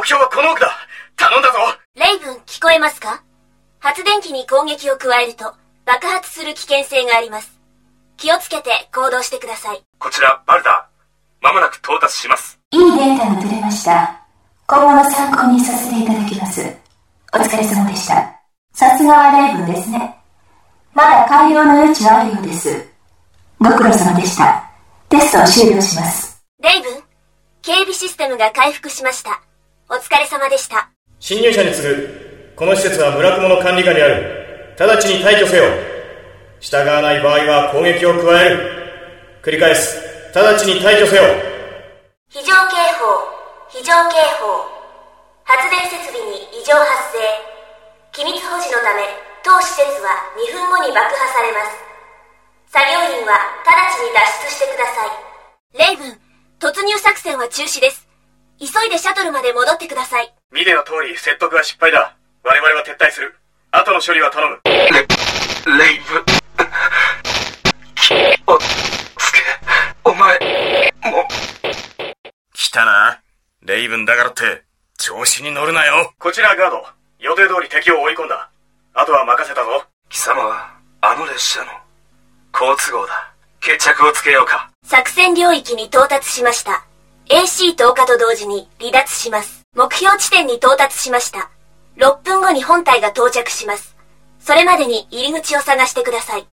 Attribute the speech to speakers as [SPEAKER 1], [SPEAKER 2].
[SPEAKER 1] 標はこの奥だ。頼んだぞ。
[SPEAKER 2] レイブン、聞こえますか？発電機に攻撃を加えると爆発する危険性があります。気をつけて行動してください。
[SPEAKER 1] こちらバルダー、まもなく到達します。
[SPEAKER 3] いいデータが取れました。今後の参考にさせていただきます。お疲れ様でした。さすがはレイブンですね。まだ改良の余地はあるようです。ご苦労様でした。テストを終了します。
[SPEAKER 2] レイブン、警備システムが回復しました。お疲れ様でした。
[SPEAKER 4] 侵入者に次ぐ。この施設は村雲の管理下にある。直ちに退去せよ。従わない場合は攻撃を加える。繰り返す。直ちに退去せよ。
[SPEAKER 2] 非常警報、非常警報。発電設備に異常発生。機密保持のため当施設は2分後に爆破されます。作業員は直ちに脱出してください。レイブン、突入作戦は中止です。急いでシャトルまで戻ってください。
[SPEAKER 1] 見ての通り説得は失敗だ。我々は撤退する。後の処理は頼む。レイブおつけ、お前も来たな。レイブンだからって調子に乗るなよ。こちらガード、予定通り敵を追い込んだ。あとは任せたぞ。貴様はあの列車の好都合だ。決着をつけようか。
[SPEAKER 2] 作戦領域に到達しました。AC 投下と同時に離脱します。目標地点に到達しました。6分後に本隊が到着します。それまでに入り口を探してください。